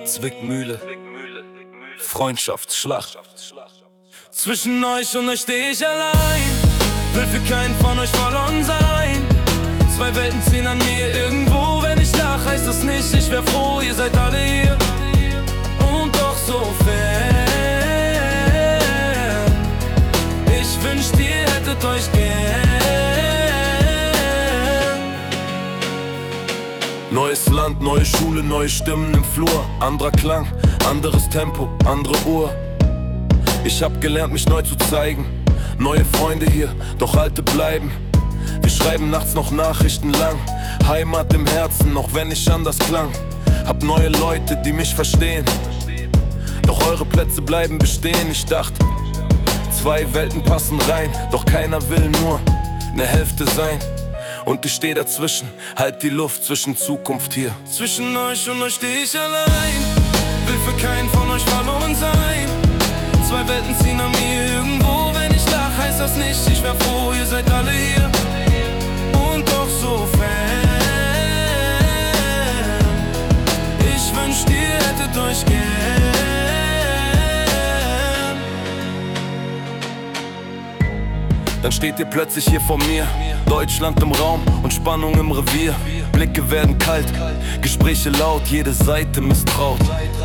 Zwickmühle, Freundschaftsschlacht. Zwischen euch und euch steh ich allein, will für keinen von euch verloren sein. Zwei Welten ziehen an mir irgendwo, wenn ich lach, heißt das nicht, ich wär froh, ihr seid alle hier. Und doch so fern, ich wünscht ihr hättet euch gern. Neues Land, neue Schule, neue Stimmen im Flur. Anderer Klang, anderes Tempo, andere Uhr. Ich hab gelernt, mich neu zu zeigen. Neue Freunde hier, doch alte bleiben. Wir schreiben nachts noch Nachrichten lang. Heimat im Herzen, auch wenn ich anders klang. Hab neue Leute, die mich verstehen. Doch eure Plätze bleiben bestehen. Ich dachte, zwei Welten passen rein. Doch keiner will nur ne Hälfte sein. Und ich steh dazwischen, halt die Luft zwischen Zukunft hier. Zwischen euch und euch steh ich allein, will für keinen von euch verloren sein. Zwei Welten ziehen an mir irgendwo, wenn ich lach, heißt das nicht, ich wär froh, ihr seid alle hier. Und doch so fern, ich wünscht ihr hättet euch gern. Dann steht ihr plötzlich hier vor mir, Deutschland im Raum und Spannung im Revier. Blicke werden kalt, Gespräche laut, jede Seite misstraut.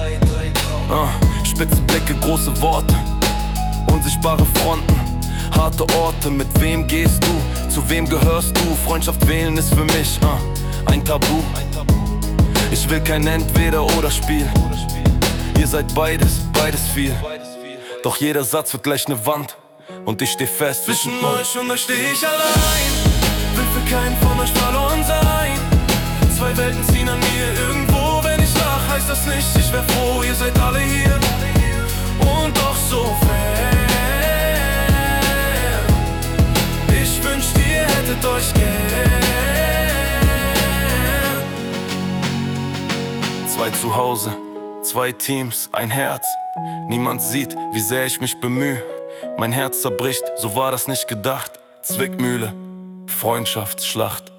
Spitze Blicke, große Worte, unsichtbare Fronten, harte Orte. Mit wem gehst du, zu wem gehörst du? Freundschaft wählen ist für mich ein Tabu. Ich will kein Entweder-oder-Spiel. Ihr seid beides, beides viel. Doch jeder Satz wird gleich ne Wand und ich steh fest. Zwischen euch und euch steh ich allein, will für keinen von euch verloren sein. Zwei Welten ziehen an mir irgendwo, wenn ich lach, heißt das nicht, ich wär froh, ihr seid alle hier. Und doch so fern, ich wünscht ihr hättet euch gern. Zwei zu Hause, zwei Teams, ein Herz. Niemand sieht, wie sehr ich mich bemühe. Mein Herz zerbricht, so war das nicht gedacht. Zwickmühle, Freundschaftsschlacht.